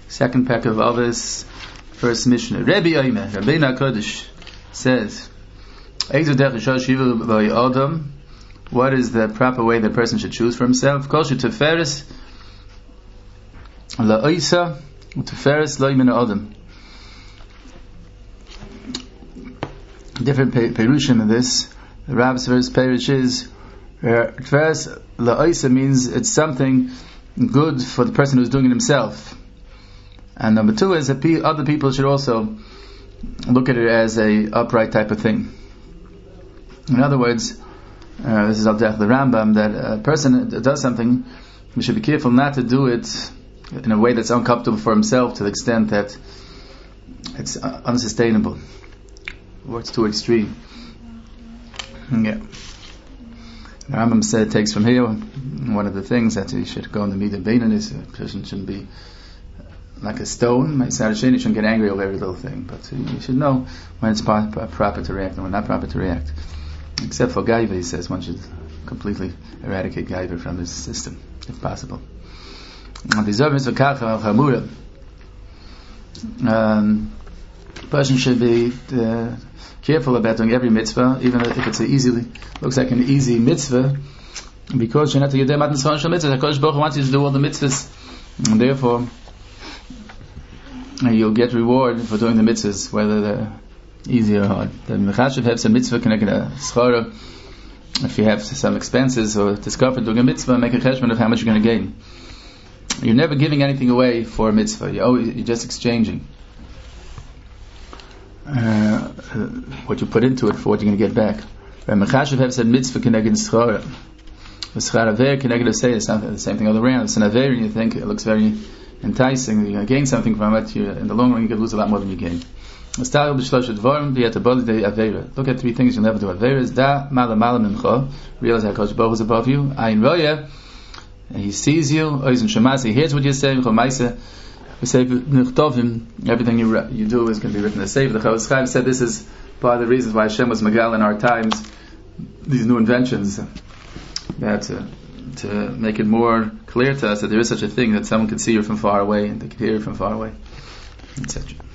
Second pack of Avos, first Mishnah. Rabbi Rabbeinu HaKodesh says, what is the proper way the person should choose for himself? Kol sheteferes la'oisa uteferes lo min ha'adam. Different perushim in this. The Rabb's first perush is teferes la'oisa means it's something good for the person who's doing it himself. And number two is that other people should also look at it as a upright type of thing. In other words, this is al-derech the Rambam, that a person that does something, we should be careful not to do it in a way that's uncomfortable for himself to the extent that it's unsustainable or it's too extreme. Yeah. The Rambam said, takes from here, one of the things that he should go in the midah beinanis, a person shouldn't be like a stone. You shouldn't get angry over every little thing, but you should know when it's proper to react and when not proper to react. Except for gaiva, he says one should completely eradicate gaiva from this system, if possible. Person should be careful about doing every mitzvah, even if it's looks like an easy mitzvah, because you're not to get them mitzvah. HaKadosh Baruch Hu wants you to do all the mitzvahs, and therefore you'll get reward for doing the mitzvahs, whether they're easy or hard. The mechashiv have some mitzvah connected to schara. If you have some expenses or discovered doing a mitzvah, make a cheshbon of how much you're going to gain. You're never giving anything away for a mitzvah. You're just exchanging what you put into it for what you're going to get back. The mechashiv have said mitzvah connected to schara. The schara aver connected to say it's not the same thing all around. It's an aver, and you think it looks very enticing. You're going to gain something from it. In the long run, you could lose a lot more than you gain. Look at three things you'll never do. Averis da mala mincha. Realize how HaKadosh Baruch Hu is above you. Ayin roya, he sees you. Oizen shemas, he hears what you say. We say everything you do is going to be written in the Sefer. The Chofetz Chaim said this is part of the reasons why Hashem was megal in our times these new inventions, that to make it more clear to us that there is such a thing, that someone can see you from far away and they can hear you from far away, etc.